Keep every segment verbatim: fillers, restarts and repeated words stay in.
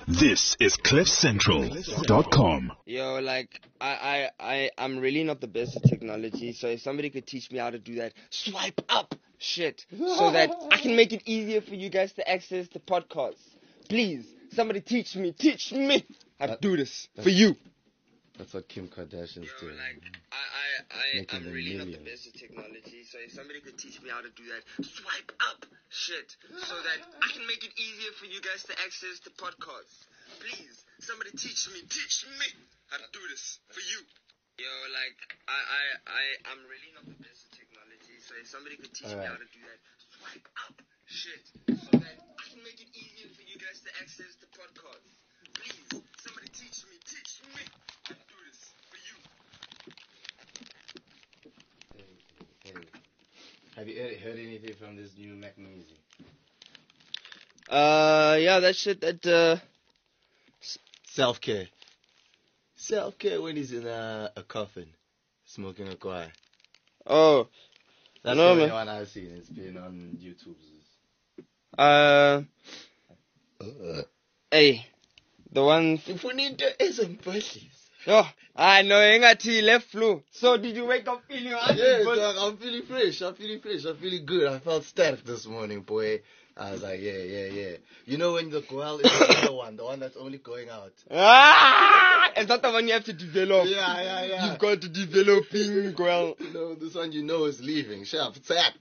This is cliff central dot com. Yo, like, I, I, I, I'm really not the best at technology, so if somebody could teach me how to do that swipe up shit, so that I can make it easier for you guys to access the podcast. Please, somebody teach me, teach me how to do this for you. That's what Kim Kardashian's Yo, doing. like, I, I, I, Making I'm them really not the millions. best at technology, so if somebody could teach me how to do that swipe up shit, so that I can make it easier for you guys to access the podcast. Please, somebody teach me, teach me how to do this for you. Yo, like, I, I, I, I'm really not the best at technology, so if somebody could teach All me right. how to do that swipe up shit, so that I can make it easier for you guys to access the podcast. Please, somebody teach me, teach me how to do this for you. Hey, have you heard heard anything from this new Mac music? Uh, yeah, that shit, that, uh... Self-care. Self-care when he's in a, a coffin, smoking a guai. Oh, That's No, the only man. one I've seen. It's been on YouTube. uh... Hey, the one... Mfunito ezimpahlis. Yo, I know, engathi left flu. So, did you wake up feeling Yeah, hungry? dog, I'm feeling fresh. I'm feeling fresh. I'm feeling good. I felt stark this morning, boy. I was like, yeah, yeah, yeah. You know when the goel is the other one, the one that's only going out. Ah! Is that the one you have to develop? Yeah, yeah, yeah. You've got to developing, well... You know, this one you know is leaving. Sharp, sack.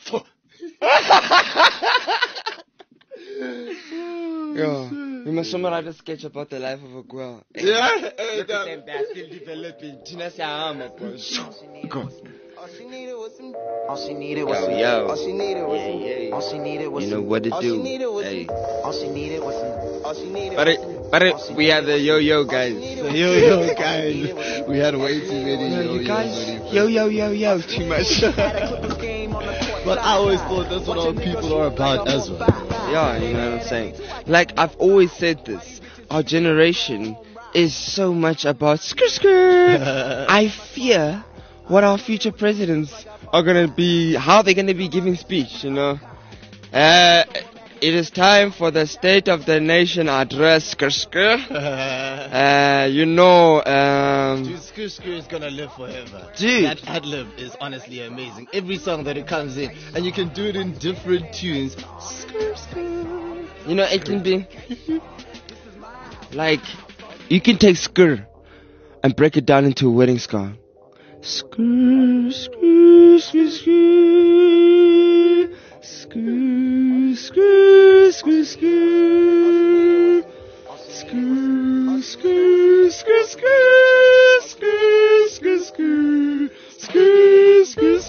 Yo, we must somehow write a sketch about the life of a girl. Yeah, hey, Look at dog. them, they're still developing. Tina Siyama, bro. Go. All she needed was some. All she needed was Yo, some. yo. All she needed was some. Yeah, yeah. All she needed was You some. know what to all do. She needed was Hey. some. All she needed was some. All she needed But was it, some. but it, All she we are the needed yo-yo was some. All guys. she needed The was yo-yo some. guys. We had way too many No, yo-yos. you guys, already. yo, yo, yo, yo, too much. But I always thought that's what all people are about as well. Yeah, you know what I'm saying? Like, I've always said this. Our generation is so much about skr skr. I fear what our future presidents are going to be, how they're going to be giving speech, you know? Uh, it is time for the State of the Nation address, skr skr. Uh, you know, um... Dude, Skr Skr is gonna live forever. Dude. That ad-lib is honestly amazing. Every song that it comes in, and you can do it in different tunes. Skr Skr. You know, it can be like you can take skr and break it down into a wedding song. Skr, skr, skr, skr, skr, skr, skr, skr, skr, skr, skr, skr, skr, skr, skr, skr,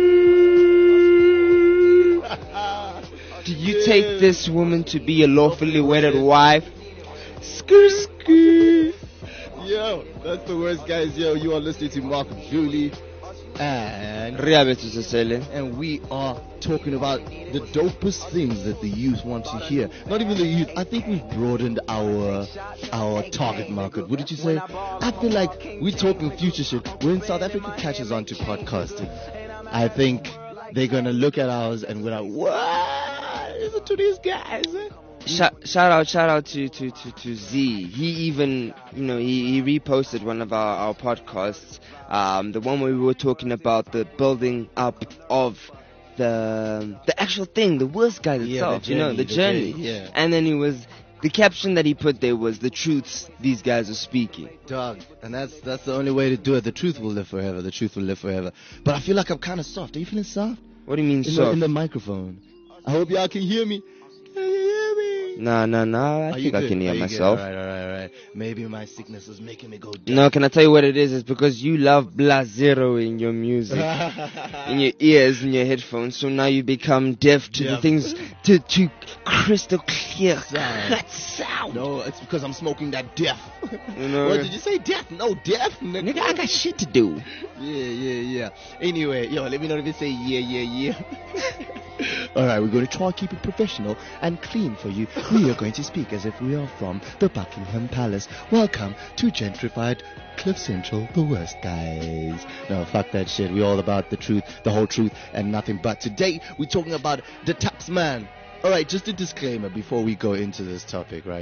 skr. Do you take this woman to be a lawfully wedded wife? Skr, skr. Yo, that's the worst, guys. Yo, you are listening to Mark Julie, and And and we are talking about the dopest things that the youth want to hear. Not even the youth. I think we've broadened our our target market. What did you say? I feel like we're talking future shit. When South Africa catches on to podcasting, I think they're gonna look at ours and we're like, what is it to these guys? shout, shout out, shout out to, to, to, to Z. He even, you know, he, he reposted one of our, our podcasts, um, the one where we were talking about the building up of the the actual thing, the worst guy Yeah, itself, the you know, journey, the the journey. journey, yeah. And then he was, the caption that he put there was the truths these guys are speaking. Dog, and that's that's the only way to do it. The truth will live forever. The truth will live forever. But I feel like I'm kind of soft. Are you feeling soft? What do you mean In the, soft? in the microphone. I hope y'all can hear me. Can you hear me? Nah, nah, nah. I Are you think I good? can hear Are you good? myself. All right, all right, all right. Maybe my sickness is making me go deaf. No, can I tell you what it is? It's because you love Bla Zero in your music, in your ears, in your headphones. So now you become deaf to the Deaf. things, to, to crystal clear Sound. cut sound. No, it's because I'm smoking that deaf. You know? What did you say? Deaf? No, deaf. Nigga, I got shit to do. Yeah, yeah, yeah. Anyway, yo, let me not even say yeah, yeah, yeah. All right, we're going to try to keep it professional and clean for you. We are going to speak as if we are from the Buckingham Palace. Welcome to gentrified Cliff Central, the worst guys. No, fuck that shit. We're all about the truth, the whole truth, and nothing but. Today, we're talking about the tax man. All right, just a disclaimer before we go into this topic, right?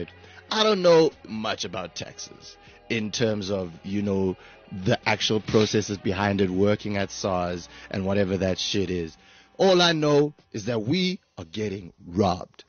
I don't know much about taxes in terms of, you know, the actual processes behind it, working at SARS and whatever that shit is. All I know is that we are getting robbed.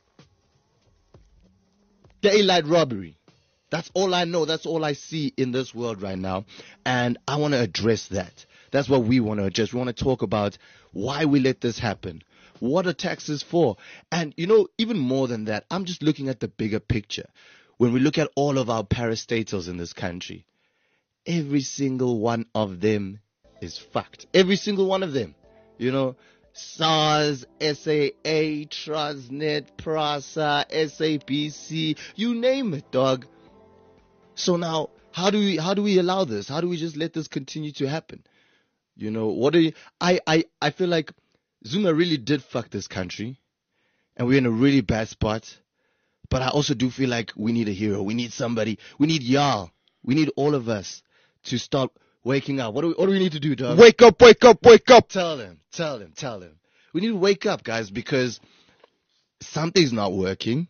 Daylight robbery. That's all I know. That's all I see in this world right now. And I want to address that. That's what we want to address. We want to talk about why we let this happen. What are taxes for? And, you know, even more than that, I'm just looking at the bigger picture. When we look at all of our parastatals in this country, every single one of them is fucked. Every single one of them. You know, SARS, S A A, Transnet, PRASA, S A B C, you name it, dog. So now, how do we how do we allow this? How do we just let this continue to happen? You know, what do you, I, I, I feel like Zuma really did fuck this country, and we're in a really bad spot. But I also do feel like we need a hero. We need somebody. We need y'all. We need all of us to start waking up. What do we, what do we need to do, dog? Wake up, wake up, wake up. Tell them, tell them, tell them. We need to wake up, guys, because something's not working,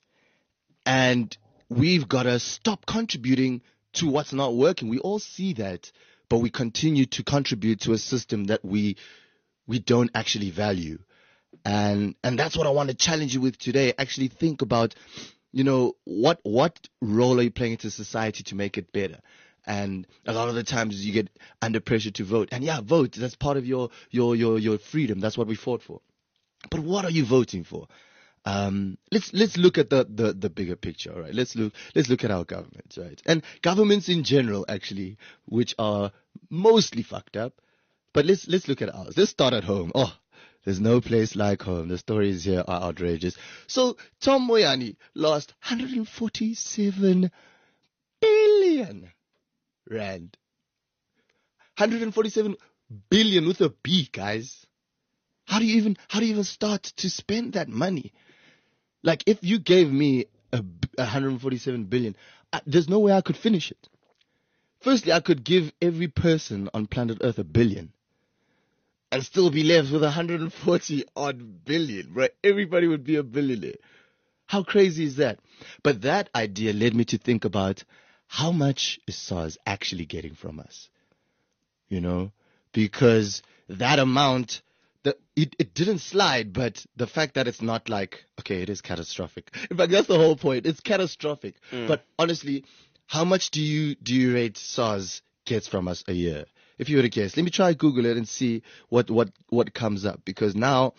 and we've got to stop contributing to what's not working. We all see that, but we continue to contribute to a system that we we don't actually value. And and that's what I want to challenge you with today. Actually think about, you know, what what role are you playing into society to make it better? And a lot of the times you get under pressure to vote. And yeah, vote. That's part of your your your, your freedom. That's what we fought for. But what are you voting for? Um, let's let's look at the, the, the bigger picture, all right? Let's look let's look at our governments, right? And governments in general, actually, which are mostly fucked up. But let's let's look at ours. Let's start at home. Oh, there's no place like home. The stories here are outrageous. So Tom Moyani lost one hundred forty-seven billion rand. one hundred forty-seven billion with a B, guys. How do you even how do you even start to spend that money? Like, if you gave me a one hundred forty-seven billion, I, there's no way I could finish it. Firstly, I could give every person on planet Earth a billion and still be left with one hundred forty odd billion, right? Everybody would be a billionaire. How crazy is that? But that idea led me to think about how much is SARS actually getting from us? You know, because that amount, the, it, it didn't slide, but the fact that it's not like, okay, it is catastrophic. In fact, that's the whole point. It's catastrophic. Mm. But honestly, how much do you do you rate SARS gets from us a year? If you were to guess, let me try Google it and see what, what, what comes up. Because now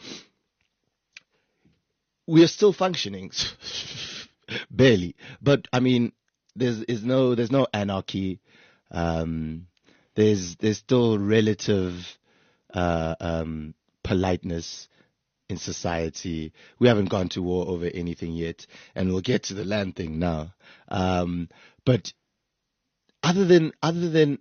we are still functioning, barely. But I mean, there's is no there's no anarchy. Um, there's there's still relative uh, um, politeness in society. We haven't gone to war over anything yet, and we'll get to the land thing now. Um, but other than other than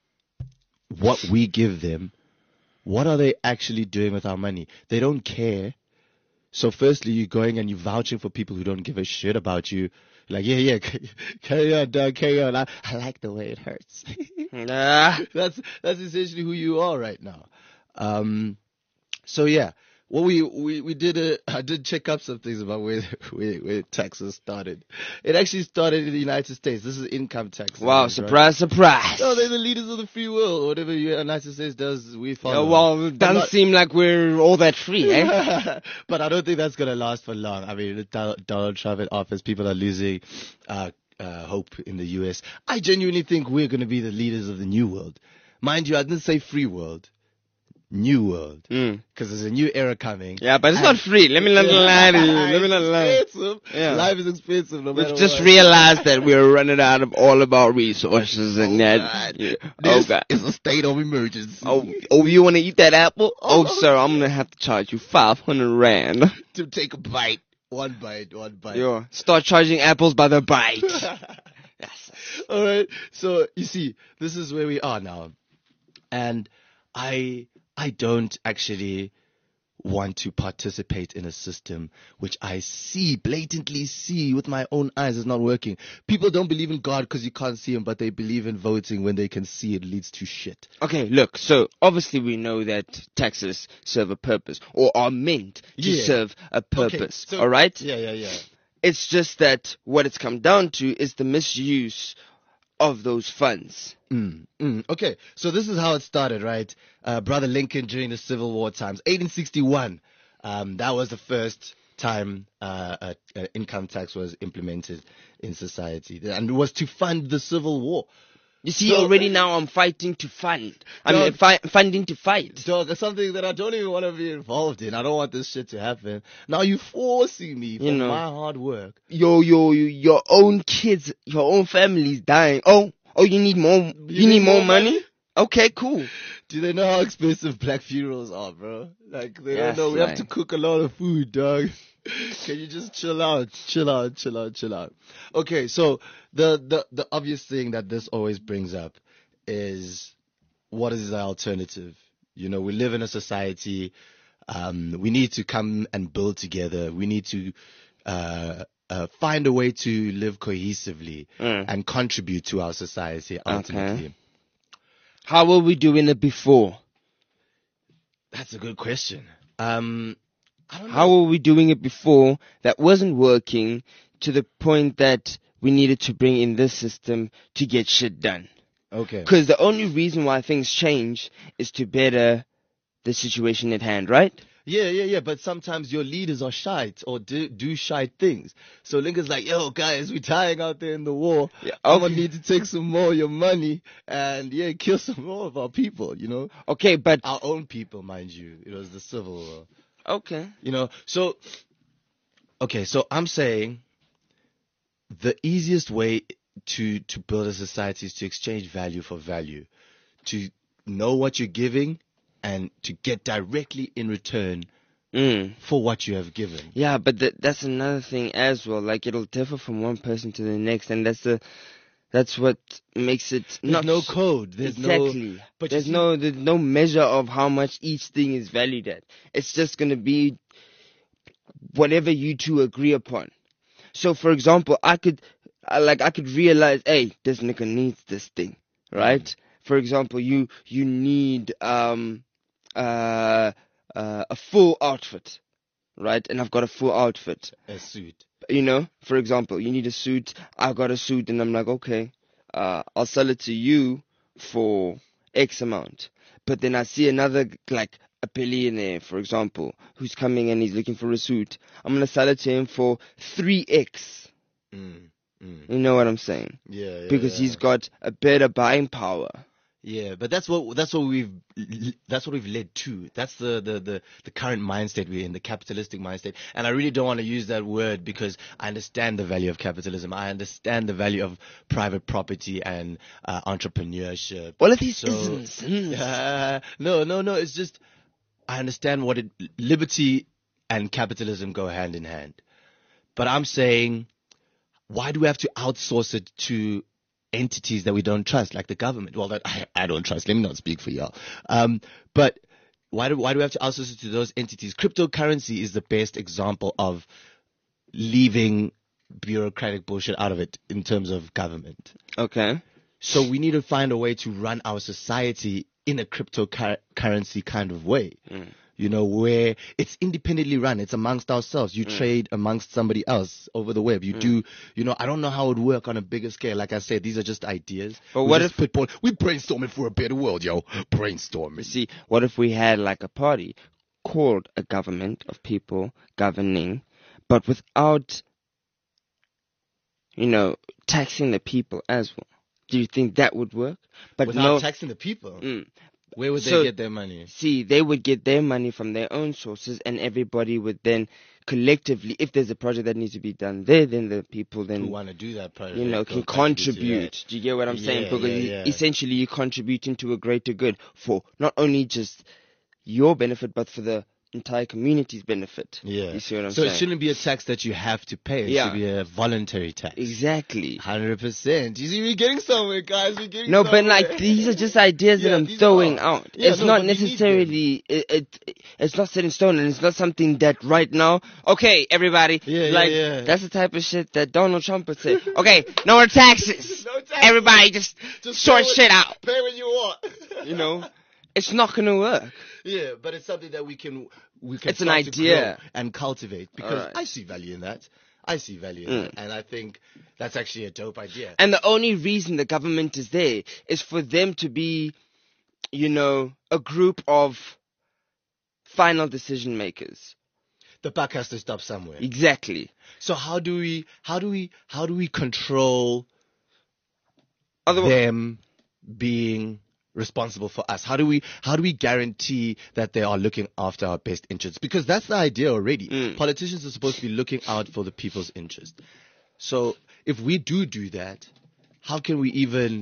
what we give them, what are they actually doing with our money? They don't care. So firstly, you're going and you're vouching for people who don't give a shit about you. Like, yeah, yeah, carry on, dog, carry on. I, I like the way it hurts. Nah. That's that's essentially who you are right now. Um, so yeah, well, we we we did a I did check up some things about where where, where taxes started. It actually started in the United States. This is income tax. Wow, right? surprise, surprise. No, they're the leaders of the free world. Whatever the United States does, we follow. Yeah, well, it doesn't not, seem like we're all that free, eh? But I don't think that's gonna last for long. I mean, with Donald Trump in office, people are losing uh, uh, hope in the U S. I genuinely think we're gonna be the leaders of the new world. Mind you, I didn't say free world. New world, because mm. there's a new era coming. Yeah, but it's not free. Let me not lie to you. Let me not lie. Expensive. Yeah. Life is expensive. No matter We've just what. realized that we're running out of all of our resources, and Oh, that. God. Yeah. This Oh God! is a state of emergency. Oh, oh, you want to eat that apple? Oh, sir, I'm gonna have to charge you five hundred rand To take a bite, one bite, one bite. Yo, start charging apples by the bite. Yes. All right. So you see, this is where we are now, and I. I don't actually want to participate in a system which I see, blatantly see with my own eyes is not working. People don't believe in God because you can't see him, but they believe in voting when they can see it leads to shit. Okay, look, so obviously we know that taxes serve a purpose, or are meant to Yeah. serve a purpose, Okay, so- alright? Yeah, yeah, yeah. It's just that what it's come down to is the misuse of those funds. Mm, mm. Okay, so this is how it started, right? Uh, Brother Lincoln during the Civil War times, eighteen sixty-one. Um, that was the first time uh, uh, uh, income tax was implemented in society, and it was to fund the Civil War. You see, So- already now I'm fighting to fund. I mean, Dog. fi- funding to fight. Dog, it's something that I don't even want to be involved in. I don't want this shit to happen. Now you forcing me for You know. my hard work. Yo, yo, yo, your own kids, your own family's dying. Oh, oh, you need more. You, need, need more more money? money? Okay, cool. Do they know how expensive black funerals are, bro? Like, they Yes, don't know. We have man. to cook a lot of food, dog. Can you just chill out, chill out, chill out, chill out? Okay, so the, the, the obvious thing that this always brings up is, what is the alternative? You know, we live in a society. Um, we need to come and build together. We need to uh, uh, find a way to live cohesively Mm. and contribute to our society ultimately. Okay. How were we doing it before? That's a good question. Um, I don't know. How were we doing it before that wasn't working to the point that we needed to bring in this system to get shit done? Okay. Because the only reason why things change is to better the situation at hand, right? Yeah, yeah, yeah. But sometimes your leaders are shite or do, do shite things. So Lincoln's like, yo, guys, we're dying out there in the war. Yeah, I'm going okay. to need to take some more of your money and, yeah, kill some more of our people, you know? Okay, but Our own people, mind you. It was the Civil War. okay. You know, so, okay, so I'm saying the easiest way to, to build a society is to exchange value for value, to know what you're giving and to get directly in return Mm. for what you have given. Yeah, but th- that's another thing as well. Like, it'll differ from one person to the next, and that's the that's what makes it There's not no code. There's exactly. no. But you there's see- no there's no measure of how much each thing is valued at. It's just gonna be whatever you two agree upon. So, for example, I could, I, like, I could realize, hey, this nigga needs this thing, right? Mm. For example, you you need um uh, uh a full outfit, right? And I've got a full outfit. a suit. You know, for example, you need a suit. I got a suit, and I'm like, okay, uh, I'll sell it to you for X amount. But then I see another, like a billionaire, for example, who's coming and he's looking for a suit. I'm gonna sell it to him for three X. Mm. Mm. You know what I'm saying? Yeah, yeah. Because yeah. he's got a better buying power. Yeah, but that's what that's what we've that's what we've led to. That's the, the, the, the current mindset we're in, the capitalistic mindset. And I really don't want to use that word because I understand the value of capitalism. I understand the value of private property and uh, entrepreneurship. All of these So- isms. mm. Uh, no, no, no. It's just I understand what it liberty and capitalism go hand in hand. But I'm saying, why do we have to outsource it to entities that we don't trust, like the government? Well, that I, I don't trust. Let me not speak for y'all. Um, but why do why do we have to outsource it to those entities? Cryptocurrency is the best example of leaving bureaucratic bullshit out of it in terms of government. Okay. So we need to find a way to run our society in a cryptocurrency kind of way. Mm. You know, where it's independently run. It's amongst ourselves. You Mm. trade amongst somebody else over the web. You Mm. do, you know, I don't know how it would work on a bigger scale. Like I said, these are just ideas. But We what just if- put, we brainstorming for a better world, yo. You Brainstorming. see, what if we had like a party called a government of people governing, but without, you know, taxing the people as well? Do you think that would work? But Without no. taxing the people, Mm. where would So- they get their money? See, they would get their money from their own sources, and everybody would then collectively, if there's a project that needs to be done there, then the people Who then, want to do that project? you know, go can contribute to contribute. that. Do you get what I'm saying? Yeah, Because yeah, e- yeah. essentially you're contributing to a greater good for not only just your benefit, but for the entire community's benefit. Yeah. You see what I'm so saying? it shouldn't be a tax that you have to pay. It Yeah. should be a voluntary tax. Exactly. Hundred percent. You see, we're getting somewhere, guys. We're getting No, somewhere. but like these are just ideas Yeah, that I'm these throwing are. out. Yeah, it's no, not but we need necessarily it, it. It's not set in stone, and it's not something that right now. Okay, everybody. Yeah, yeah, like yeah. that's the type of shit that Donald Trump would say. Okay, no more taxes. No taxes. Everybody just, Just sort pay what- shit out. Pay what you want. You know, it's not gonna work. Yeah, but it's something that we can we can. It's an start to idea. grow and cultivate because Alright. I see value in that. I see value in that, and I think that's actually a dope idea. And the only reason the government is there is for them to be, you know, a group of final decision makers. The buck has to stop somewhere. Exactly. So how do we, how do we, how do we control Otherwise, them being responsible for us? How do we, how do we guarantee that they are looking after our best interests? Because that's the idea already. Mm. Politicians are supposed to be looking out for the people's interest. So if we do do that, how can we even,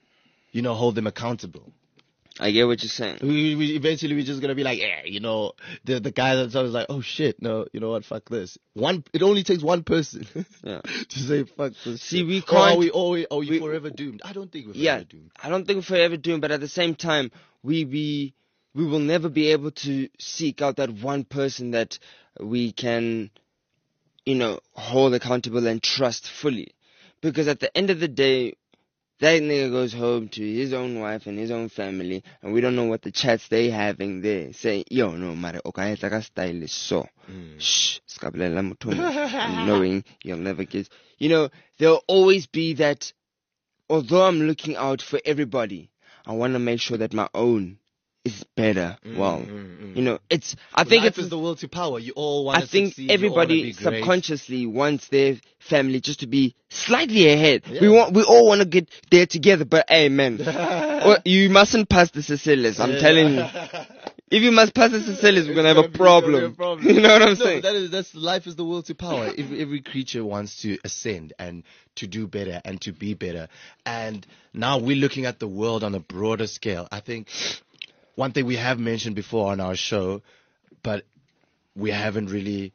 you know, hold them accountable? I get what you're saying. We, we eventually we're just gonna be like, yeah, you know, the the guy that's always like, oh shit, no, you know what, fuck this. One, it only takes one person Yeah. to say fuck this. See, shit. we Or can't- are we, or are we, are we we- forever doomed? I don't think we're Yeah, forever doomed. I don't think we're forever doomed, but at the same time, we we we will never be able to seek out that one person that we can, you know, hold accountable and trust fully, because at the end of the day, that nigga goes home to his own wife and his own family, and we don't know what the chats they having there. Saying, yo, no, mare, okay, it's like a style is so. Shh, skabulela muthumo, knowing you'll never get. You know, there'll always be that, although I'm looking out for everybody, I want to make sure that my own is better. Well, you know, it's, I think Life it's, is the will to power. You all want I to think succeed. you all wanna everybody be great. subconsciously wants their family just to be slightly ahead. Yeah. We want, we all want to get there together, but hey, man, or you mustn't pass the Cecilis. I'm Yeah. telling you, if you must pass the Cecilis, we're gonna have a It's gonna be a problem. problem. You know what I'm No, saying? that is that's life is the will to power. If every creature wants to ascend and to do better and to be better, and now we're looking at the world on a broader scale. I think one thing we have mentioned before on our show, but we haven't really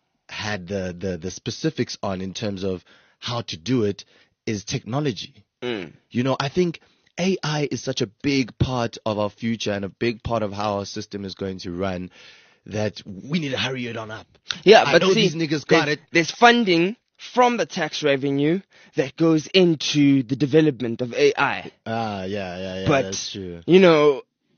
had the the, the specifics on in terms of how to do it, is technology. Mm. You know, I think A I is such a big part of our future and a big part of how our system is going to run that we need to hurry it on up. Yeah, I but know see, these niggas got there's, it. there's funding from the tax revenue that goes into the development of A I. Ah, yeah, yeah, yeah. But, that's true. you know,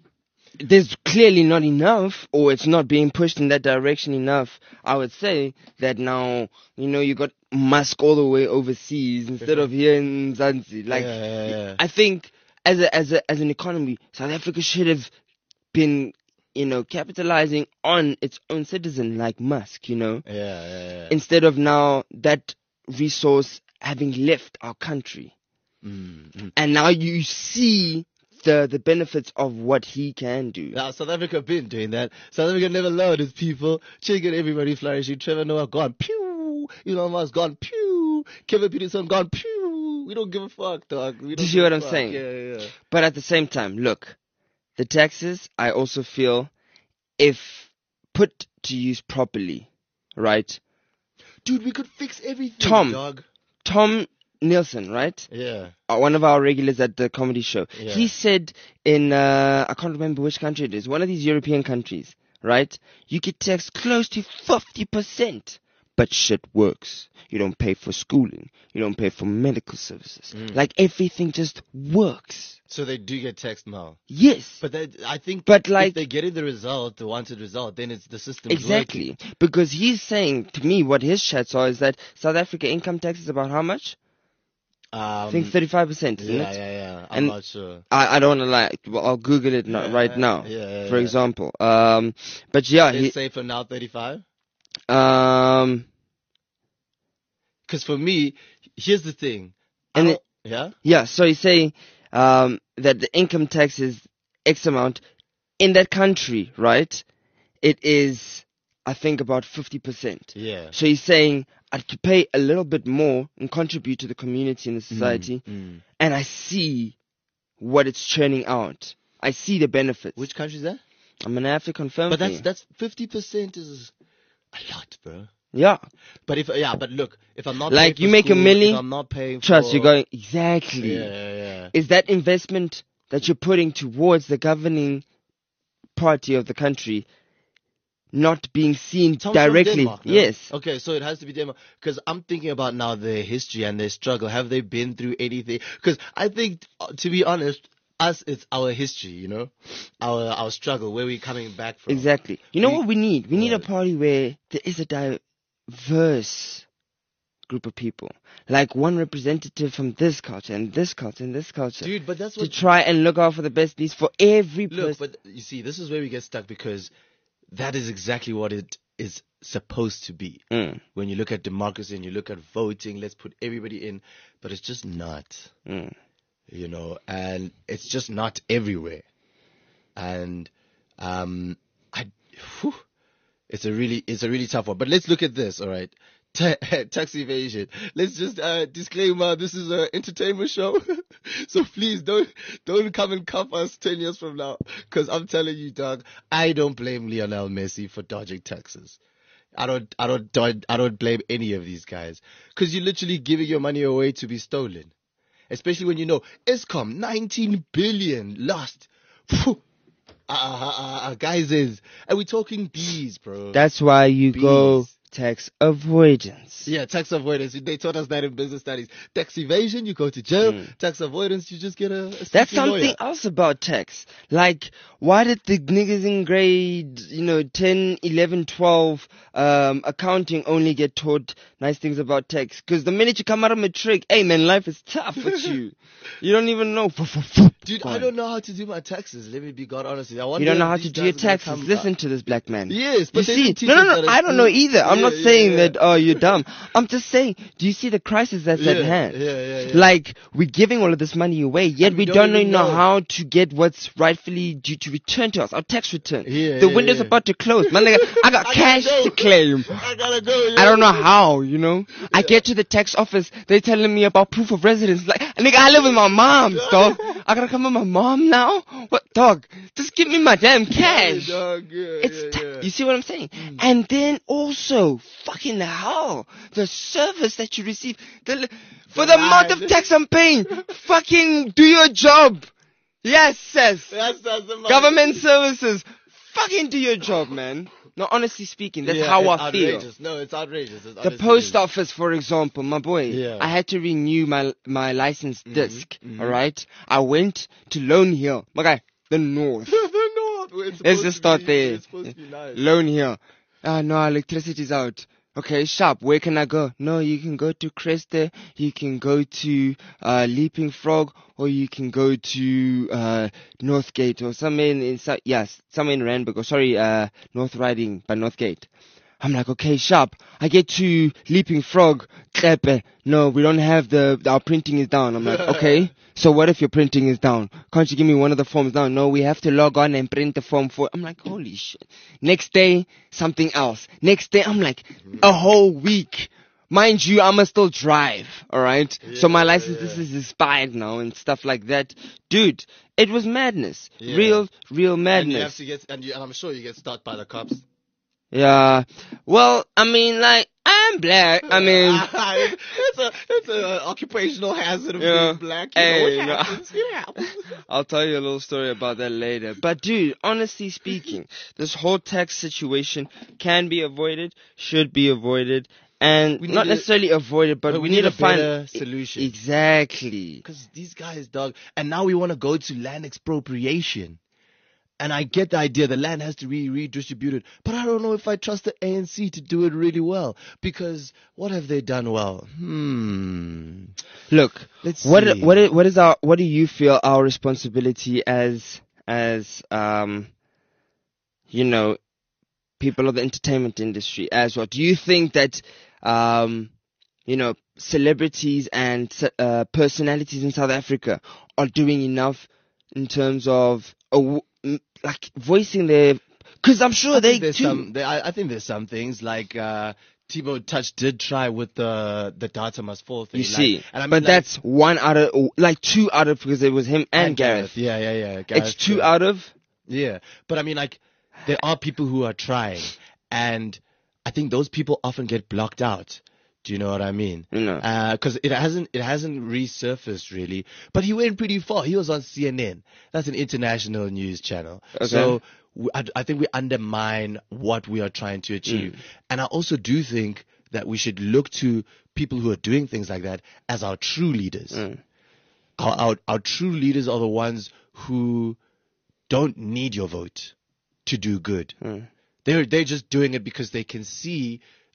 there's clearly not enough, or it's not being pushed in that direction enough. I would say that now, you know, you got Musk all the way overseas instead of here in Zanzibar. Like, Yeah, yeah, yeah. I think as a as a as an economy, South Africa should have been, you know, capitalizing on its own citizen like Musk, you know, Yeah, yeah, yeah. instead of now that resource having left our country. Mm, mm. And now you see the the benefits of what he can do. Now, South Africa been doing that. South Africa never allowed its people. Chicken, everybody flourishing. Trevor Noah gone. Pew. Elon Musk gone. Pew. Kevin Peterson gone. Pew. We don't give a fuck, dog. We don't Do you see give what a I'm fuck. saying? Yeah, yeah, yeah. But at the same time, look, the taxes, I also feel, if put to use properly, right? Dude, we could fix everything, Tom. dog. Tom Nielsen, right? Yeah. Uh, one of our regulars at the comedy show. Yeah. He said in, uh, I can't remember which country it is, one of these European countries, right? You get taxed close to fifty percent, but shit works. You don't pay for schooling. You don't pay for medical services. Mm. Like everything just works. So they do get taxed now. Yes. But that, I think But like- if they're getting the result, the wanted result, then it's the system. Exactly. Because he's saying to me what his chats are is that South Africa income tax is about how much? Um, I think thirty-five percent, isn't yeah, it? yeah, yeah. I'm And- not sure. I, I don't want to lie. Well, I'll Google it no- Yeah, right now, yeah, yeah, for yeah. example. Um, but yeah, Let's he, say for now thirty-five. um, Because for me, here's the thing. I And don't- yeah? yeah, so he's saying um, that the income tax is X amount in that country, right? It is, I think, about fifty percent. Yeah. So he's saying I could pay a little bit more and contribute to the community and the society, Mm. and I see what it's churning out. I see the benefits. Which country is that? I'm gonna have to confirm. But for that's you. that's fifty percent is a lot, bro. yeah. But if yeah, but look, if I'm not Like, paying you for make a school, milli, if I'm not paying Trust, for, you're going exactly. Yeah, yeah, yeah. Is that investment that you're putting towards the governing party of the country not being seen Tom from directly? Denmark, no? Yes. Okay, so it has to be Denmark. Because I'm thinking about now their history and their struggle. Have they been through anything? Because I think, uh, to be honest, us, it's our history, you know? Our our struggle, where we're coming back from. Exactly. You know We- what we need? We need a What? party where there is a diverse group of people, like one representative from this culture and this culture and this culture, Dude, but that's to what. try and look out for the best needs for every Look, person. but you see, this is where we get stuck because that is exactly what it is supposed to be. Mm, When you look at democracy and you look at voting, let's put everybody in, but it's just not, mm. you know, and it's just not everywhere. And um, I, whew, it's a really, it's a really tough one. But let's look at this, all right? Ta- tax evasion. Let's just uh, disclaimer: this is an entertainment show, so please don't don't come and cuff us ten years from now. Because I'm telling you, dog, I don't blame Lionel Messi for dodging taxes. I don't, I don't, don't I don't blame any of these guys because you're literally giving your money away to be stolen, especially when you know Eskom nineteen billion lost. Phew. Uh, uh, uh, uh, guys, is and we're talking bees, bro. That's why you go Bees. tax avoidance. Yeah, tax avoidance. They taught us that in business studies. Tax evasion, you go to jail. Mm. Tax avoidance, you just get a, a That's sneaky something lawyer. else about tax. Like, why did the niggas in grade, you know, ten, eleven, twelve, um, accounting only get taught nice things about tax? Because the minute you come out of matric, hey man, life is tough with you. You don't even know. Dude, I don't know how to do my taxes. Let me be God honest. with you. I You wonder don't know if how these to do your guys are gonna taxes. come Listen up- to this black man. Yes, but You they see, didn't teach no, no, us no, that at I don't know school. either. I'm Yeah, not yeah, saying yeah. that, oh, you're dumb. I'm just saying, do you see the crisis that's Yeah, at hand? yeah, yeah, yeah. Like, we're giving all of this money away, yet And we, we don't, don't even know, know. how to get what's rightfully due to return to us, our tax return. Yeah, the yeah, window's yeah. about to close. Man, like, I got I gotta cash go. to claim. I gotta go. I don't know how, you know. I get to the tax office, they're telling me about proof of residence. Like, nigga, I live with my mom, dog. I gotta come with my mom now? What, dog? Just give me my damn cash. Yeah, dog, yeah, It's yeah, ta- yeah. You see what I'm saying? And then also, fucking hell, the service that you receive, the, li- for the amount of line. tax I'm paying, fucking do your job. Yes, sis. That's, that's the money. Government services, fucking do your job, man. No, honestly speaking, that's Yeah, how it's I feel. outrageous. No, it's outrageous. It's The honestly post is. office, for example, my boy, Yeah. I had to renew my my license disc. mhm. All right, I went to Lone Hill, my guy, the north. The North, where it's Let's supposed just to start be- there. It's supposed to be nice. Lone Hill. Ah, no, electricity's out. Okay, sharp. Where can I go? No, you can go to Cresta, you can go to uh, Leaping Frog, or you can go to uh, Northgate or somewhere in, in Sou- yes, somewhere in Randburg. Or sorry, uh, North Riding by Northgate. I'm like, okay, sharp. I get to Leaping Frog, Klepe. No, we don't have the, our printing is down. I'm like, okay. So what if your printing is down? Can't you give me one of the forms now? No, we have to log on and print the form for. I'm like, holy shit. Next day, something else. Next day, I'm like, a whole week. Mind you, I'ma still drive, alright? So my license yeah. is expired now and stuff like that. Dude, it was madness. Yeah. Real, real And you madness. have to get, and, you, and I'm sure you get stopped by the cops. Yeah. Well, I mean, like, I'm black. I mean, it's a it's a occupational hazard of Yeah. being black. You Hey, know, no. it happens. It happens. I'll tell you a little story about that later. But dude, honestly speaking, this whole tax situation can be avoided, should be avoided, and We need not a- necessarily avoided, but, but we, we need, need to a find better solution. Exactly. Because these guys, dog, and now we want to go to land expropriation. And I get the idea the land has to be redistributed, but I don't know if I trust the A N C to do it really well. Because what have they done well? Hmm. Look, Let's what see. what is, what is our what do you feel our responsibility as as um you know people of the entertainment industry as well? Do you think that um you know celebrities and uh, personalities in South Africa are doing enough in terms of uh, like voicing their? Because I'm sure I they think there's too. some. There, I, I think there's some things like uh, Thibaut Touch did try with the the data must fall thing. You like- see, and I mean, but like- that's one out of like two out of because it was him and, Gareth. Yeah, yeah, yeah. It's Gareth, two yeah. out of. Yeah, but I mean, like, there are people who are trying, and I think those people often get blocked out. Do you know what I mean? No. Because it hasn't it hasn't resurfaced really, but he went pretty far. He was on C N N. That's an international news channel. Okay. So w- I, I think we undermine what we are trying to achieve, Mm. and I also do think that we should look to people who are doing things like that as our true leaders. Mm. Our, our our true leaders are the ones who don't need your vote to do good. Mm. They're they're just doing it because they can see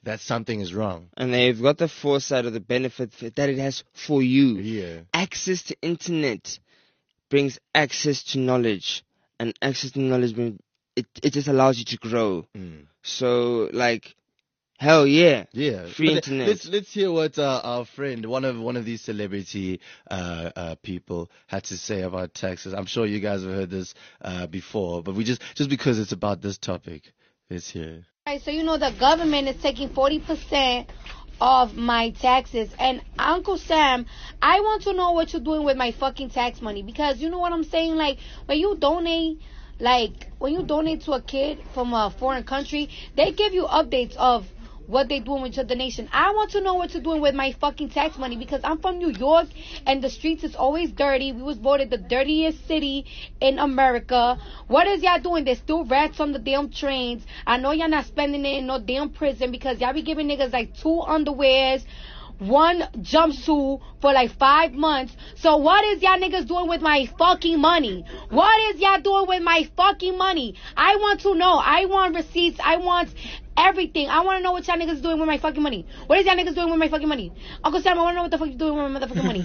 that something is wrong. And they've got the foresight of the benefit that it has for you. Yeah. Access to internet brings access to knowledge, and access to knowledge brings, it it just allows you to grow. Mm. So like, hell yeah, Yeah, free But internet. Let's let's hear what uh, our friend, one of one of these celebrity uh, uh, people, had to say about taxes. I'm sure you guys have heard this uh, before, but we just just because it's about this topic, let's hear it. Right, so you know the government is taking forty percent of my taxes, and Uncle Sam, I want to know what you're doing with my fucking tax money, because you know what I'm saying, like when you donate, like when you donate to a kid from a foreign country, they give you updates of what they doing with your donation. I want to know what you're doing with my fucking tax money, because I'm from New York and the streets is always dirty. We was voted the dirtiest city in America. What is y'all doing? There's still rats on the damn trains. I know y'all not spending it in no damn prison, because y'all be giving niggas like two underwears, one jumpsuit for like five months. So what is y'all niggas doing with my fucking money? What is y'all doing with my fucking money? I want to know. I want receipts. I want everything. I want to know what y'all niggas doing with my fucking money. What is y'all niggas doing with my fucking money? Uncle Sam, I want to know what the fuck you doing with my motherfucking money.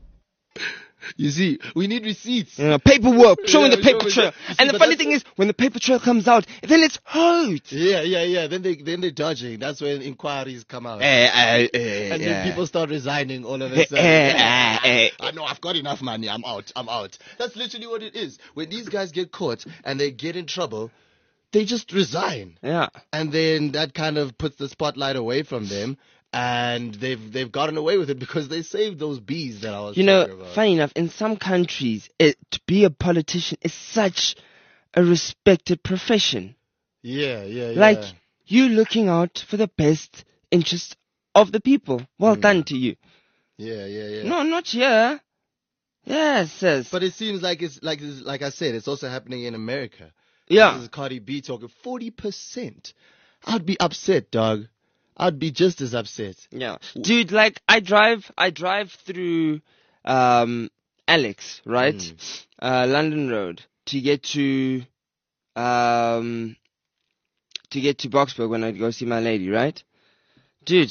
You see, we need receipts. You know, paperwork, showing Yeah, the paper showing trail. the- you see, And the but funny that's- thing is, when the paper trail comes out, then it's hurt. Yeah, yeah, yeah. Then they then they're dodging. That's when inquiries come out. Eh, eh, eh, and yeah. then people start resigning all of Eh, a sudden. eh, eh, eh. I know I've got enough money. I'm out. I'm out. That's literally what it is. When these guys get caught and they get in trouble, they just resign. Yeah. And then that kind of puts the spotlight away from them, and they've they've gotten away with it because they saved those bees that I was You talking know, about. funny enough, in some countries, it, to be a politician is such a respected profession. Yeah, yeah, yeah. Like, you looking out for the best interest of the people. Well Mm. done to you. yeah, yeah, yeah. No, not here. Yes, sis. But it seems like it's like it's, like I said, it's also happening in America. yeah. This is Cardi B talking forty percent. I'd be upset, dog. I'd be just as upset. Yeah. Dude, like, I drive, I drive through, um, Alex, right? Mm. Uh, London Road to get to, um, to get to Boxburg when I go see my lady, right? Dude,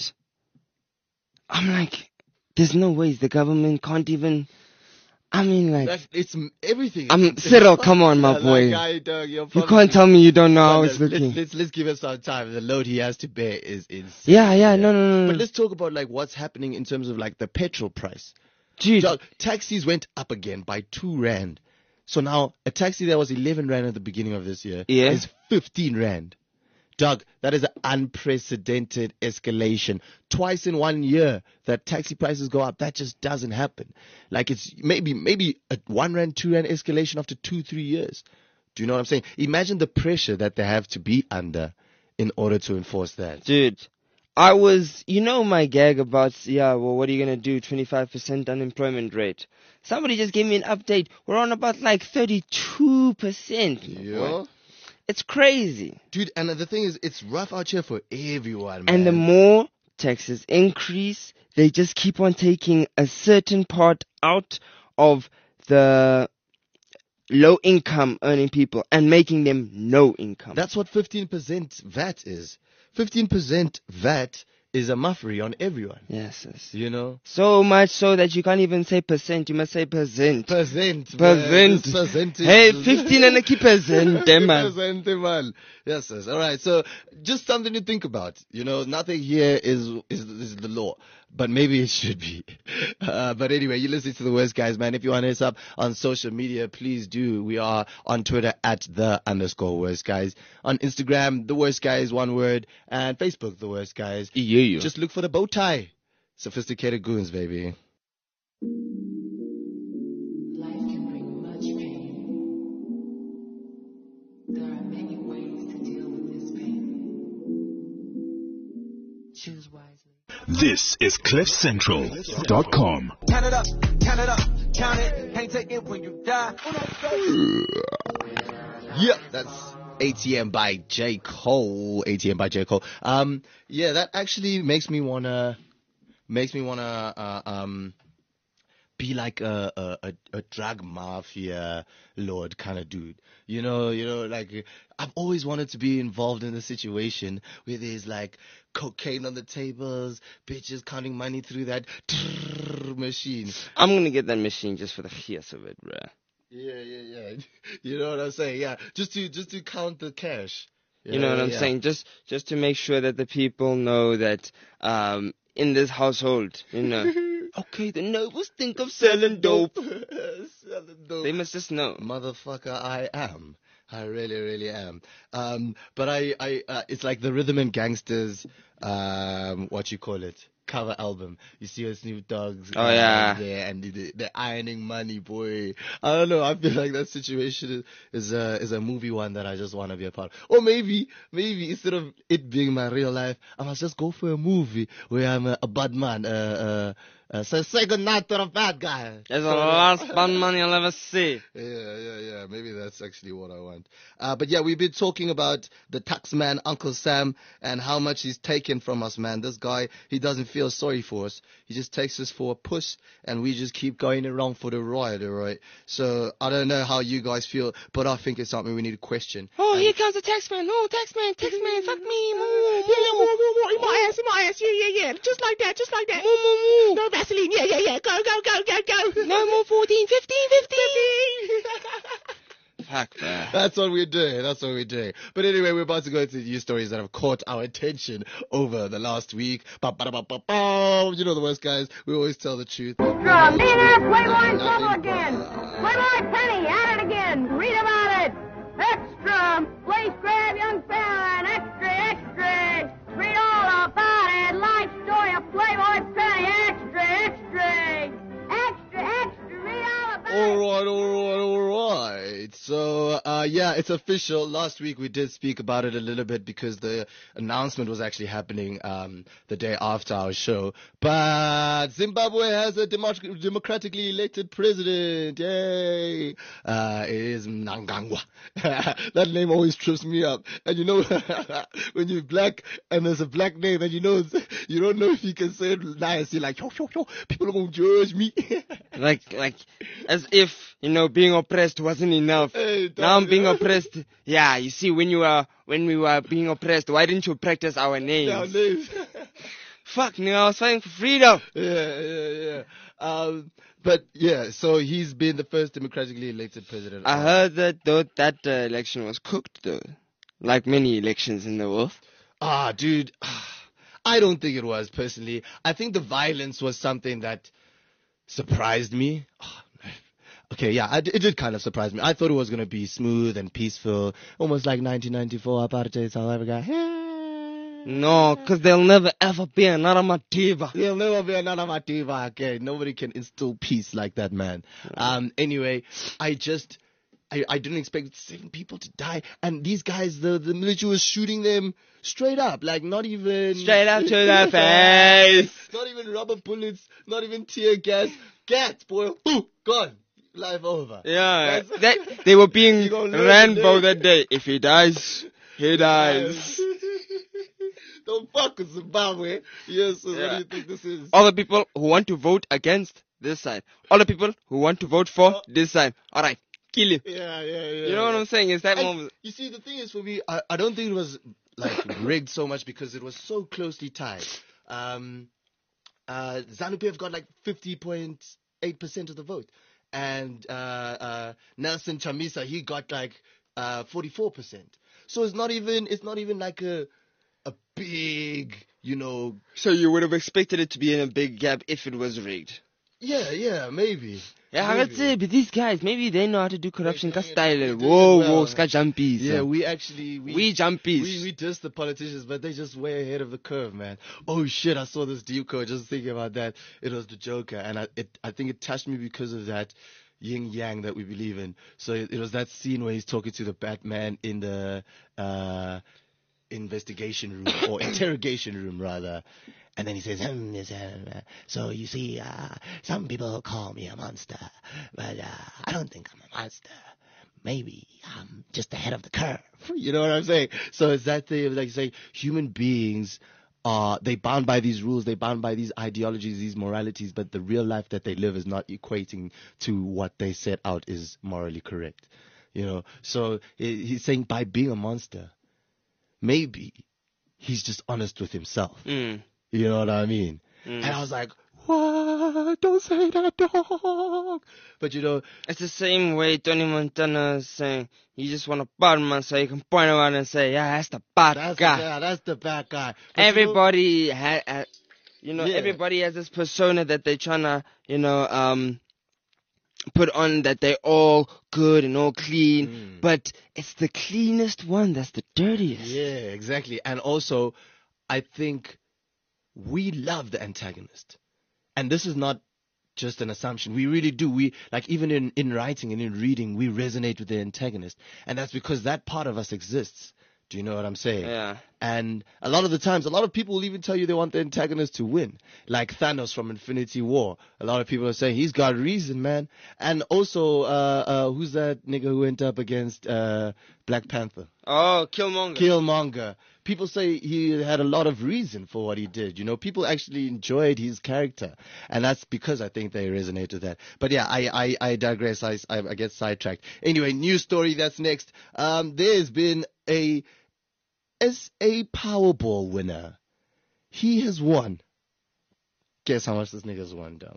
I'm like, there's no ways the government can't even, I mean, like, That, it's m- everything. I'm- It's- Cyril, come on, my Yeah, boy. Like I, dog, you're you probably- can't tell me you don't know how Let's, it's looking. let's, let's give it some time. The load he has to bear is insane. Yeah, yeah, no, no, no, But no. let's talk about like what's happening in terms of like the petrol price. Dude, Dog, taxis went up again by two rand. So now a taxi that was eleven rand at the beginning of this year Yeah. is fifteen rand. Doug, that is an unprecedented escalation. Twice in one year that taxi prices go up. That just doesn't happen. Like it's maybe maybe a one rand, two rand escalation after two, three years. Do you know what I'm saying? Imagine the pressure that they have to be under in order to enforce that. Dude, I was, you know my gag about, yeah, well, what are you going to do, twenty-five percent unemployment rate? Somebody just gave me an update. We're on about like thirty-two percent. Yeah. It's crazy. Dude, and the thing is, it's rough out here for everyone, man. And the more taxes increase, they just keep on taking a certain part out of the low income earning people and making them no income. That's what fifteen percent V A T is. fifteen percent V A T is a muffery on everyone. yes, yes. You know? So much so that you can't even say percent, you must say percent. Percent. man. Percent. This percentage. Hey, fifteen and a key percent, eh, man. Percent, eh, man. Yes, yes. All right. So just something to think about. You know, nothing here is is, is the law, but maybe it should be. Uh, but anyway, you listen to the worst guys, man. If you want to hit us up on social media, please do. We are on Twitter at the underscore worst guys. On Instagram, the worst guys, one word, and Facebook, the worst guys. Yeah, yeah. Just look for the bow tie. Sophisticated goons, baby. Life can bring much pain. There are many ways to deal with this pain. Choose wisely. This is cliff central dot com. Count it up, count it up, count it. Can't take it when you die. Yep, that's A T M by J. Cole. A T M by J. Cole. Um, yeah, that actually makes me wanna, makes me wanna, uh, um, be like a, a, a, a drug mafia lord kind of dude. You know, you know, like I've always wanted to be involved in a situation where there's like cocaine on the tables, bitches counting money through that machine. I'm gonna get that machine just for the gears of it, bruh. Yeah, yeah, yeah. You know what I'm saying? Yeah, just to just to count the cash. You know what I'm yeah. saying? Just just to make sure that the people know that um in this household, you know, okay, the nobles think of selling dope. Selling dope. They must just know. Motherfucker, I am. I really, really am. Um, but I, I, uh, it's like the Rhythm and Gangsters, um, what you call it, cover album. You see a Snoop Dogg's Oh, yeah. there, and the, the ironing money, boy. I don't know. I feel like that situation is, is a is a movie one that I just want to be a part of. Or maybe, maybe instead of it being my real life, I must just go for a movie where I'm a, a bad man. Uh, uh, uh, so say good night to the bad guy. That's the last fun money you'll ever see. Yeah, yeah, yeah. Maybe that's actually what I want. Uh, but yeah, we've been talking about the tax man, Uncle Sam, and how much he's taken from us, man. This guy, he doesn't feel sorry for us. He just takes us for a puss, and we just keep going around for the ride, alright? So, I don't know how you guys feel, but I think it's something we need to question. Oh, And- here comes the taxman. Oh, taxman, taxman, fuck me. Moo, Yeah, yeah, more, more, more. In my ass, in my ass. Yeah, yeah, yeah. Just like that, just like that. moo, moo, moo. No Vaseline. Yeah, yeah, yeah. Go, go, go, go, go. No more fourteen, fifteen, fifteen. Fuck that. That's what we're doing. That's what we're doing. But anyway, we're about to go into the news stories that have caught our attention over the last week. Ba-ba-da-ba-ba-ba. You know the worst, guys. We always tell the truth. Extra! Millionaire Playboy in trouble again! Playboy Penny at it again! Read about it! Extra! Place grab young fella! Extra, extra! Read all about it! Life story of Playboy Penny! Extra, extra! Extra, extra! Read all about it! All right, all right, all right. So, uh, yeah, it's official. Last week we did speak about it a little bit because the announcement was actually happening um, the day after our show. But Zimbabwe has a democ- democratically elected president. Yay! Uh, it is Mnangagwa. That name always trips me up. And you know, when you're black and there's a black name and you know, you don't know if you can say it nice. You're like, yo, yo, yo, people are going to judge me. Like, like, as if, you know, being oppressed wasn't enough. Hey, Now I'm dog. being oppressed. Yeah, you see, when you were, when we were being oppressed, why didn't you practice our names? Our names. Fuck, nigga, I was fighting for freedom. Yeah, yeah, yeah. Um, but yeah, so he's been the first democratically elected president. I heard that though, that uh, election was cooked though. Like many elections in the world. Ah, dude, I don't think it was personally. I think the violence was something that surprised me. Oh, okay, yeah, I, it did kind of surprise me. I thought it was going to be smooth and peaceful, almost like nineteen ninety-four apartheid South Africa. No, because there'll never ever be another Madiba. There'll never be another Madiba again. Nobody can instill peace like that, man. Um, anyway, I just, I, I didn't expect seven people to die. And these guys, the, the military was shooting them straight up. Like, not even... Straight up to the face. Not even rubber bullets, not even tear gas. Gas, boy. Ooh, gone. Life over. Yeah, That's- that, they were being You gonna learn Rambo today. that day. If he dies, he dies. Don't fuck with Zimbabwe. Yes, so what Yeah. do you think this is? All the people who want to vote against this side. All the people who want to vote for this side. Alright, kill him. Yeah, yeah, yeah. You know what I'm saying? It's that And moment. you see, the thing is for me, I, I don't think it was like rigged so much because it was so closely tied. Um, uh, ZANU-P F got like fifty point eight percent of the vote. And uh, uh, Nelson Chamisa, he got like uh, forty-four percent. So it's not even, it's not even like a, a big, you know, So you would have expected it to be in a big gap if it was rigged. yeah, yeah, maybe. Yeah, I Maybe. got say, but these guys, maybe they know how to do corruption. They're Ka doing it- style. they're doing Whoa, it well. whoa, ska jumpies. Yeah, we actually, we, we jumpies. We, we diss the politicians, but they just way ahead of the curve, man. Oh shit, I saw this deep code just thinking about that. It was the Joker, and I, it, I think it touched me because of that yin yang that we believe in. So it, it was that scene where he's talking to the Batman in the uh, investigation room, or interrogation room rather. And then he says, hmm, yes, uh, so you see, uh, some people call me a monster, but uh, I don't think I'm a monster. Maybe I'm just ahead of the curve. You know what I'm saying? So it's that thing of like saying human beings are, they bound by these rules, they bound by these ideologies, these moralities, but the real life that they live is not equating to what they set out is morally correct. You know, so he- he's saying by being a monster, maybe he's just honest with himself. Mm. You know what I mean? Mm. And I was like, what? Don't say that, dog. But you know, It's the same way Tony Montana is saying, you just want a bad man so you can point around and say, yeah, that's the bad that's guy. the, yeah, that's the bad guy. But you know- Everybody ha ha- you know, Yeah. everybody has this persona that they're trying to, you know, um, put on that they're all good and all clean, Mm. but it's the cleanest one that's the dirtiest. Yeah, exactly. And also, I think we love the antagonist. And this is not just an assumption. We really do. We, like, even in, in writing and in reading, we resonate with the antagonist. And that's because that part of us exists. Do you know what I'm saying? Yeah. And a lot of the times, a lot of people will even tell you they want the antagonist to win. Like Thanos from Infinity War. A lot of people are saying he's got reason, man. And also, uh, uh, who's that nigga who went up against uh, Black Panther? Oh, Killmonger. Killmonger. People say he had a lot of reason for what he did. You know, people actually enjoyed his character. And that's because I think they resonate with that. But yeah, I, I, I digress. I, I, I get sidetracked. Anyway, news story that's next. Um, there's been a S A Powerball winner. He has won. Guess how much this nigga's won, dog?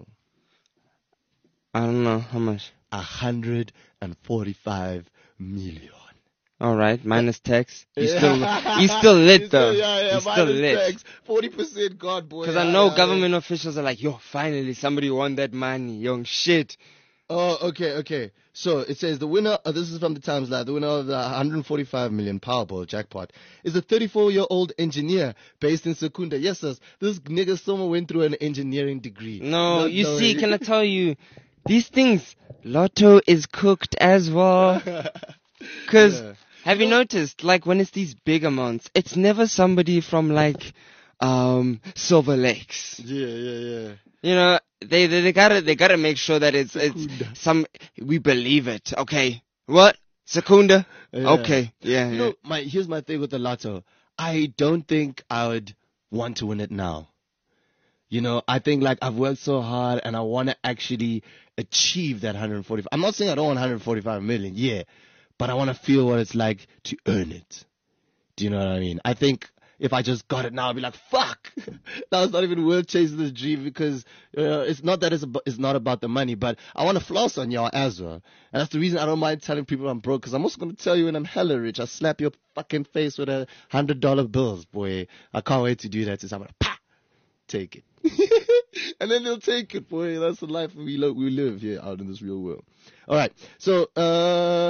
I don't know how much. A hundred and forty-five million. All right, minus tax. He's still, he's still lit He's though. still- yeah, yeah, he's still minus lit. tax. forty percent God, boy. Because Yeah, I know yeah, government officials are like, yo, finally somebody won that money, young shit. Oh, okay, okay. So it says the winner, uh, this is from the Times Live, the winner of the one hundred forty-five million Powerball jackpot is a thirty-four-year-old engineer based in Secunda. Yes, sir. This nigga someone went through an engineering degree. No, Not you knowing- see, can I tell you, these things, Lotto is cooked as well. Because, Yeah. have you noticed, like, when it's these big amounts, it's never somebody from, like, um, Silver Lakes. Yeah, yeah, yeah. You know, they, they, they gotta, they gotta make sure that it's, Secunda. it's some, we believe it. Okay. What? Secunda? Yeah. Okay. Yeah, You yeah. know, my here's my thing with the lotto. I don't think I would want to win it now. You know, I think like I've worked so hard and I want to actually achieve that one hundred forty-five. I'm not saying I don't want one hundred forty-five million, yeah, but I want to feel what it's like to earn it. Do you know what I mean? I think if I just got it now, I'd be like, fuck. Now it's not even worth chasing this dream because uh, it's not that it's, ab- it's not about the money, but I want to floss on y'all as well. And that's the reason I don't mind telling people I'm broke because I'm also going to tell you when I'm hella rich. I'll slap your fucking face with a one hundred dollar bills, boy. I can't wait to do that to someone. Pa! Take it. And then they'll take it, boy. That's the life we, lo- we live here out in this real world. All right. So, uh,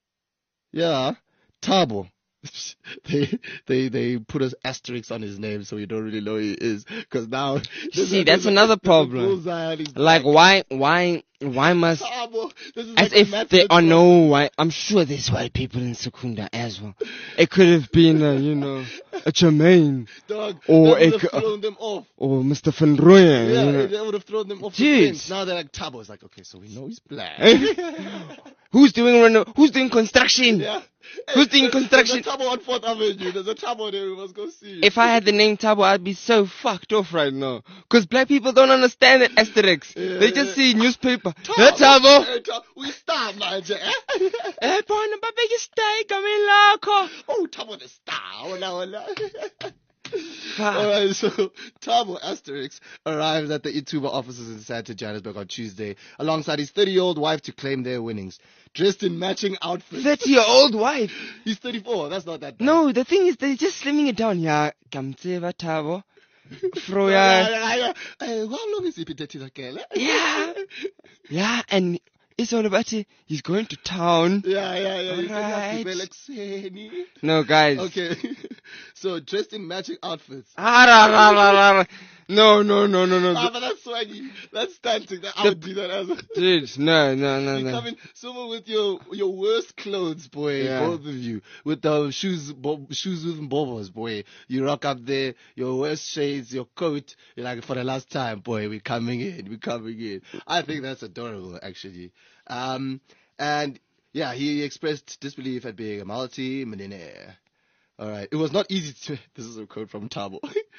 yeah, Tabo. they they they put an asterisk on his name so we don't really know who he is because now there's See, a- that's there's a- another there's a problem. bullseye on his Like, back. why, why, why must, Tabo. This is as like a if Matt there are Smith no white, I'm sure there's white people in Secunda as well. It could have been, uh, you know, a Jermaine dog. or That a, would have uh, thrown them off. or Mister Van Rooyen, Yeah, you know. that would have thrown them off Dude. the fence. Now they're like Tabo. It's like, okay, so we know he's black. Who's doing reno- who's doing construction? Yeah. Who's doing There's- construction? There's a Tabo on Fourth Avenue. There's a Tabo there. We must go see. If I had the name Tabo, I'd be so fucked off right now. Because black people don't understand that asterisk. Yeah, They just yeah. see newspaper. Tabo. Hey, Tabo. Hey, Tabo. We star, manager. Eh, bona ba big stay coming loco. Oh, Tabo the star. Hola, hola. Fuck. All right, so Tabo Asterix arrives at the Ituba offices in Santa Johannesburg on Tuesday alongside his thirty-year-old wife to claim their winnings. Dressed in matching outfits. thirty-year-old wife. He's thirty-four. That's not that bad. No, the thing is, they're just slimming it down. Yeah, kamtseva Tabo. Yeah, Froya. yeah, yeah. Hey, how long is he been dating that girl? eh? Yeah. Yeah, and it's all about it. He's going to town. Yeah, yeah, yeah. You Alright. can have to be like, "Seni." No, guys. Okay. So dressed in matching outfits. Ah, ra, ra, ra, ra, ra. No, no, no, no, no. Ah, but that's swaggy. That's stunting. That, I would do that as well. Dude, no, no, no, You no. come in, someone with your your worst clothes, boy. Yeah. Both of you with the shoes, bo- shoes with bobos, boy. You rock up there, your worst shades, your coat. You're like, for the last time, boy, we're coming in, we're coming in. I think that's adorable, actually. Um, and yeah, he expressed disbelief at being a multi-millionaire. All right. It was not easy to. This is a quote from Thabo.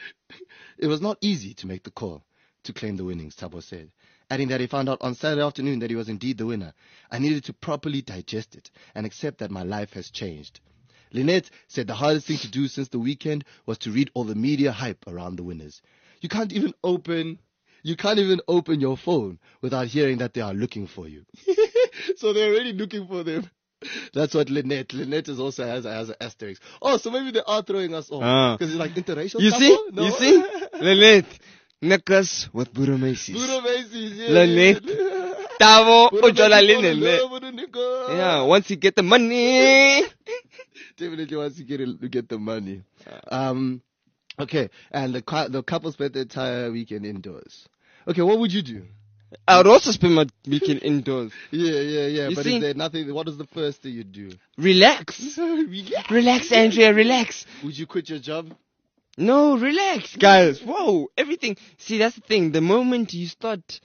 It was not easy to make the call to claim the winnings, Thabo said, adding that he found out on Saturday afternoon that he was indeed the winner. I needed to properly digest it and accept that my life has changed. Lynette said the hardest thing to do since the weekend was to read all the media hype around the winners. You can't even open, you can't even open your phone without hearing that they are looking for you. So they're already looking for them. That's what Lynette. Lynette is also has, has an asterisk. Oh, so maybe they are throwing us off. Ah. Because it's like interracial You couple? see? No? You see? Lynette. Nicholas with Buddha Macy's. Buddha Macy's, yeah. Lynette. Thabo. Buddha Ojola Macy's, Lynette. Buddha, Buddha Nico. Yeah, once you get the money. Definitely once you get it, you get the money. Um, okay, and the cou- the couple spent the entire weekend indoors. Okay, what would you do? I would also spend my weekend indoors. Yeah, yeah, yeah. You but see? is there nothing? What is the first thing you'd do? Relax. Relax. Relax, Andrea, relax. Would you quit your job? No, relax, guys. Whoa, everything. See, that's the thing. The moment you start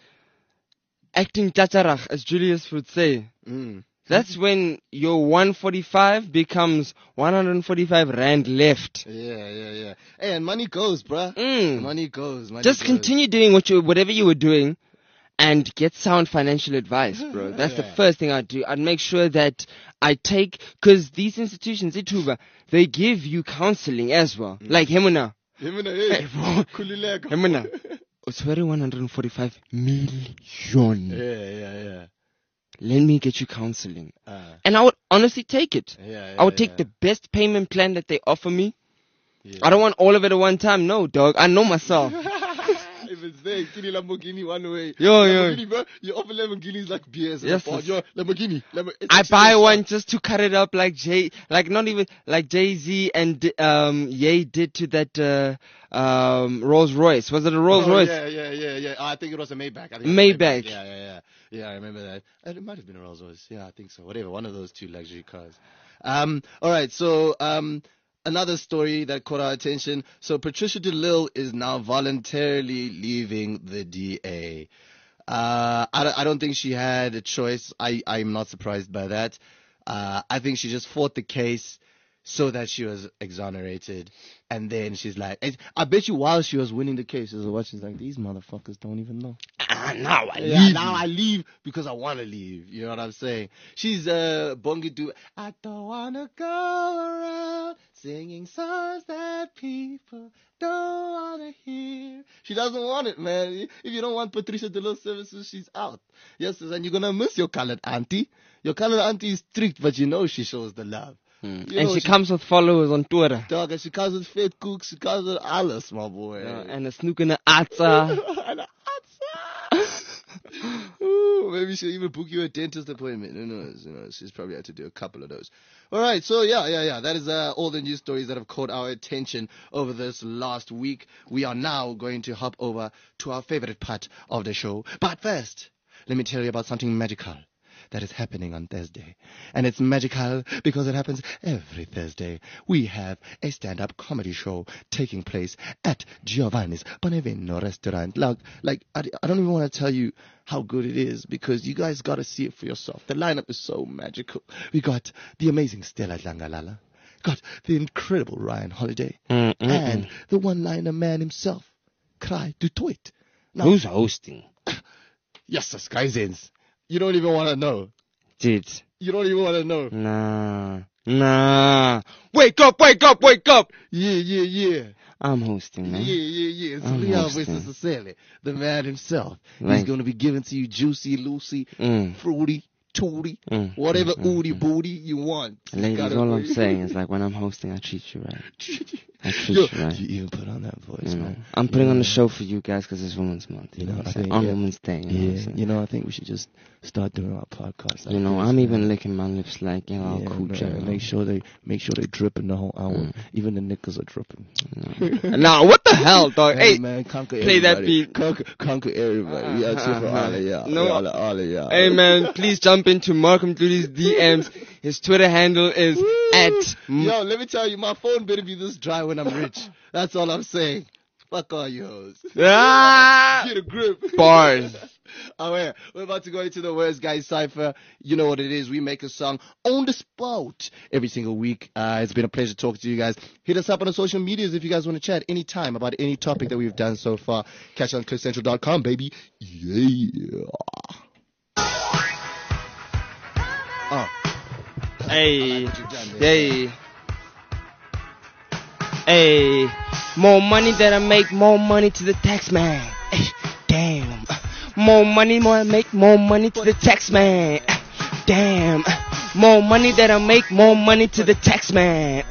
acting chacharach, as Julius would say, Mm. that's when your one forty-five becomes one hundred forty-five rand left. Yeah, yeah, yeah. Hey, and money goes, bruh. Mm. Money goes. Money Just goes. continue doing what you, whatever you were doing, and get sound financial advice, bro. That's the Yeah. first thing I'd do. I'd make sure that I take, because these institutions, Ituba, they give you counseling as well. Like Hemuna. Hemuna, Hey, hey. bro. Kulileko. Hemuna. It's very one hundred forty-five million. Yeah, yeah, yeah. Let me get you counseling. Uh, And I would honestly take it. yeah, yeah, I would take yeah. the best payment plan that they offer me. Yeah. I don't want all of it at one time. No, dog. I know myself. If it's there, Kini Lamborghini one way. Yo, yo. Lamborghini, bro. You offer Lamborghinis like beers. Yes, Yes. yes. Yo, Lamborghini. Lambo- it's I actually buy a shop. one just to cut it up like Jay, like not even like Jay Z and um Ye did to that uh, um Rolls Royce. Was it a Rolls Oh, Royce? Yeah, yeah, yeah, yeah. I think it was a Maybach. I think it was a Maybach. Yeah, yeah, yeah. Yeah, I remember that. And it might have been a Rolls Royce. Yeah, I think so. Whatever. One of those two luxury cars. Um, all right. So, um, another story that caught our attention. So Patricia DeLille is now voluntarily leaving the D A. Uh, I, don't- I don't think she had a choice. I, I'm not surprised by that. Uh, I think she just fought the case so that she was exonerated. And then she's like, I- I bet you while she was winning the case, she was watching, she's like, these motherfuckers don't even know. Ah, now I Yeah, leave. now I leave because I want to leave. You know what I'm saying? She's uh, Bongi do. I don't want to go around singing songs that people don't want to hear. She doesn't want it, man. If you don't want Patricia DeLille services, she's out. Yes, and you're going to miss your colored auntie. Your colored auntie is strict, but you know she shows the love. Hmm. You And know she comes with followers on Twitter. Dog, and she comes with fat cooks. She comes with alles, my boy. Uh, and a snook and a atza. And a Ooh, maybe she'll even book you a dentist appointment. Who knows? You know, she's probably had to do a couple of those. All right, so yeah, yeah, yeah. That is uh, all the news stories that have caught our attention over this last week. We are now going to hop over to our favorite part of the show. But first, let me tell you about something magical that is happening on Thursday. And it's magical because it happens every Thursday. We have a stand-up comedy show taking place at Giovanni's Bonavino restaurant. Like, like I, I don't even want to tell you how good it is because you guys got to see it for yourself. The lineup is so magical. We got the amazing Stella Dlangalala, got the incredible Ryan Holiday, Mm, mm, and mm. the one-liner man himself, Cry du Toit. Now, Who's hosting? yes, Skysens. You don't even want to know. Dude. You don't even want to know. Nah. Nah. Wake up, wake up, wake up. Yeah, yeah, yeah. I'm hosting, man. Yeah, yeah, yeah. It's I'm Leon hosting. versus Cecilia, the man himself. He's Right. going to be giving to you juicy, loosey, Mm. fruity, tooty, Mm, whatever mm, mm, ooty mm. booty you want. You Ladies, gotta all I'm be- saying is like when I'm hosting, I treat you right. I treat Yo, you right. you even put on that voice, You know, man. I'm putting Yeah. on the show for you guys because it's Women's Month. You, You know, know, what I I'm saying? think, On yeah. Women's Day. You know, what I'm Yeah, saying? you know, I think we should just start doing our podcast. Like You know, this, I'm man. even licking my lips like, you know, Yeah, coochie. man, you know. make sure they make sure they dripping the whole hour. Mm. Even the knickers are dripping. Nah, what the hell, dog? Hey, Hey, man, conquer play that everybody. beat. Conquer, conquer everybody. We out here for all of y'all. No. all, of, all of y'all. Hey man, please jump into Malcolm Duty's D Ms. His Twitter handle is at m- Yo, let me tell you, my phone better be this dry when I'm rich. That's all I'm saying. Fuck all you hoes. ah, Get a grip. bars. Oh, yeah. We're about to go into the Worst Guys Cypher. You know what it is. We make a song on the spot every single week. Uh, it's been a pleasure talking to you guys. Hit us up on the social medias if you guys want to chat anytime about any topic that we've done so far. Catch it on cliff central dot com, baby. Yeah. Oh. Hey, hey, hey. More money that I make, more money to the tax man. Hey, damn. More money, more I make, more money to the tax man. Damn. More money that I make, more money to the tax man.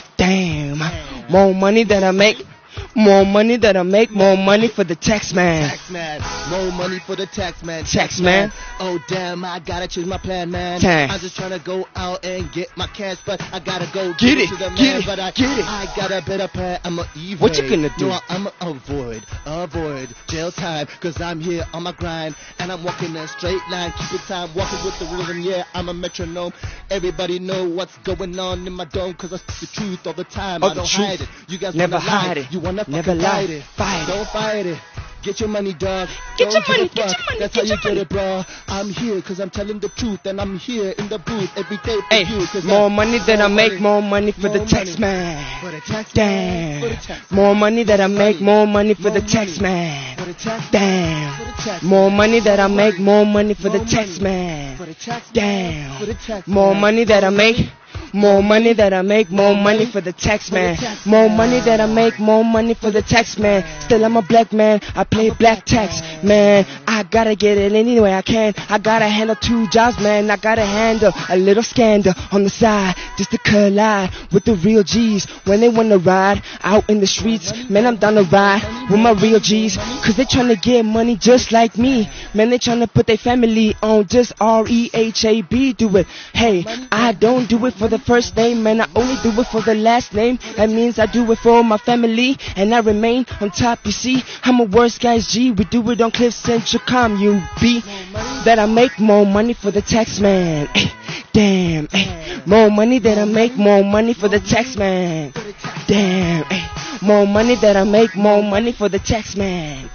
Damn. More money that I make. More money that I make, more money for the tax man. Tax man, more money for the tax man. Tax man. Oh damn, I gotta change my plan, man. Tax. I'm just trying to go out and get my cash, but I gotta go Get give it, to the get man. it, But I, get it. I got a better plan. I'm a evade. What you gonna do? No, I'm a avoid, avoid jail time, cause I'm here on my grind and I'm walking a straight line. Keep it time, walking with the rhythm. Yeah, I'm a metronome. Everybody know what's going on in my dome, cause I speak the truth all the time. All I the don't truth. hide it. You guys Never wanna lie. hide it. You wanna Never fucking lie. fight it. Fight it. Don't fight it. Get your money, dog. Get Don't your give a money, get fuck. your money, That's get how you your get money. it, bro. I'm here cause I'm telling the truth, and I'm here in the booth every day for Hey, you. Cause more I'm- money that I more make, money. more money for the More tax money. man. For the tax man. For the Damn. tax More money that I make, money. more money for More the tax money. man. For the tax For the Damn. tax More money that I make, more money for the More tax money. man. For the tax Damn. For the tax More man. money that I make. More money that I make, more More money money for the tax for the man. tax More man. money that I make, more money for the tax man. Still I'm a black man, I play I'm a black black tax man. man. I gotta get it any way I can. I gotta handle two jobs, man. I gotta handle a little scandal on the side, just to collide with the real G's when they wanna ride out in the streets. Man, I'm down to ride with my real G's, cause they tryna get money just like me. Man, they tryna put their family on just R E H A B, do it. Hey, I don't do it for the first name, man, I only do it for the last name. That means I do it for my family, and I remain on top, you see. I'm a Worst Guys G, we do it on Cliff Central Com, you be. That I make more money for the tax man. Ay, damn, ay. More money that I make, more money for the tax man. Damn, ay. More money that I make, more money for the tax man.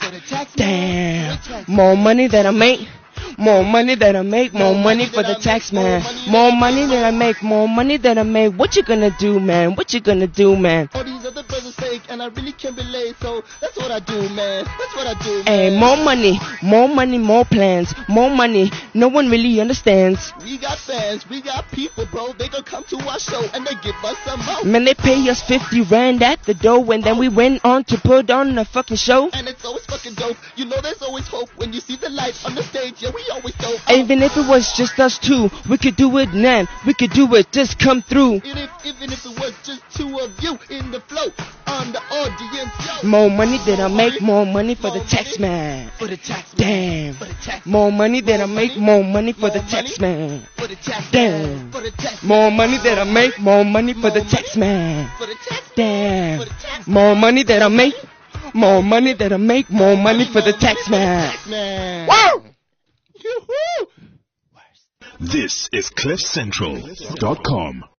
Damn, more money that I make. More money that I make, more money for the tax man. More money that I make, more money that I make. What you gonna do, man? What you gonna do, man? All these other brothers fake, and I really can't relate, so that's what I do, man. That's what I do, man. Hey, more money, more money, more plans, more money. No one really understands. We got fans, we got people, bro. They gon' come to our show and they give us some more. Man, they pay us fifty rand at the door, and then we went on to put on a fucking show. And it's always fucking dope. You know there's always hope when you see the light on the stage. Yeah, we always dope. Even if it was just us two, we could do it, man. We could do it, just come through. Even if, even if it was just two of you in the flow on the audience, yo. More money that I make, more money for the tax man. For the tax man. Damn. For the tax More money that I More make, money. more money for the More tax money. man. For the tax Damn. man. For the tax More money that I make, more money for the More tax money. man. For the tax Damn. For the tax More money that I make, more money that I make, more money for the tax man. tax man. Wow! Yoo-hoo. This is cliff central dot com.